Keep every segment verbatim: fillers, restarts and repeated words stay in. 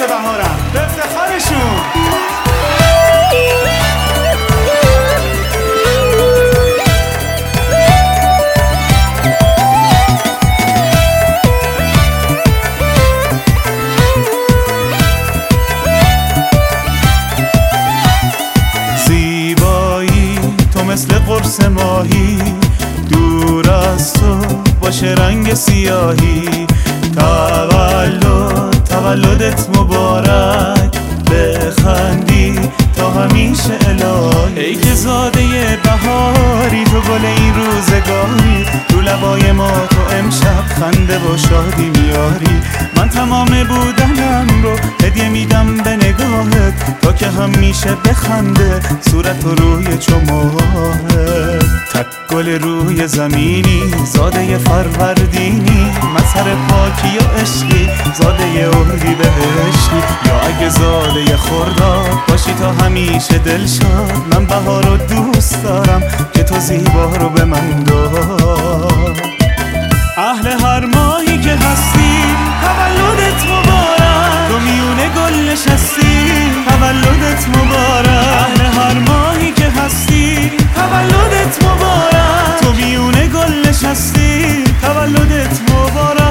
واسه بهارم به افتخارشون. زیبایی تو مثل قرص ماهی، دور از تو باشه رنگ سیاهی. تولد تولدت مبارک، بخندی تا همیشه الهی. ای که زاده بهاری، تو گل این روزگاری، رو لبای ما تو امشب خنده و شادی میاری. من تمام بودنم رو هدیه میدم به نگاهت، تا که همیشه بخنده صورت روی چماهت. تک گل روی زمینی، زاده فروردینی، مظهر پاکی و عشقی، زاده اردی بهشتی. یا اگه زاده خرداد باشی تا همیشه دلشاد، من بهار رو دوست دارم که تو زیبا رو به من داد. اهل هر ماهی که هستی تولدت مبارک، تو میونه گل نشستی تولدت مبارک. اهل هر ماهی که هستی تولدت مبارک، تو میونه گل نشستی تولدت مبارک.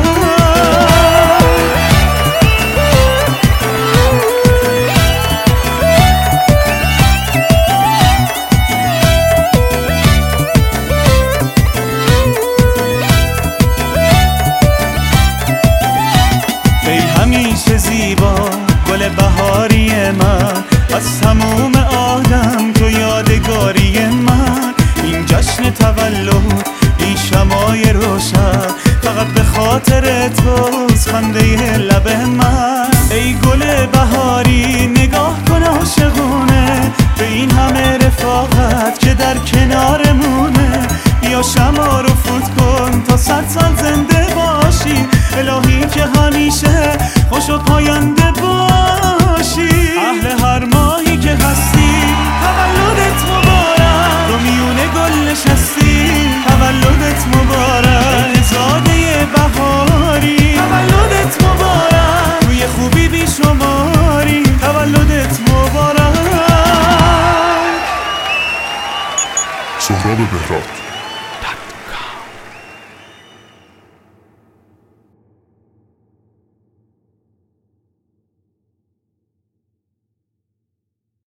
همیشه زیبا گل بهاری من، از تموم آدم تو یادگاری من. این جشن تولد، این شمای روشن، فقط به خاطر توست خنده لب من. ای گل بهاری نگاه کن عاشقونه، به این همه رفاقت که در کنارمونه. یا شما رو فوت کن تا صد سال زنده باشی، الهی که همیشه خوش و پاینده باشی. اهل هر ماهی که هستی تولدت مبارک، تو میونه گل نشستی تولدت مبارک. زاده بهاری تولدت مبارک، توی خوبی بی شماری تولدت مبارک. سهراب بهراد.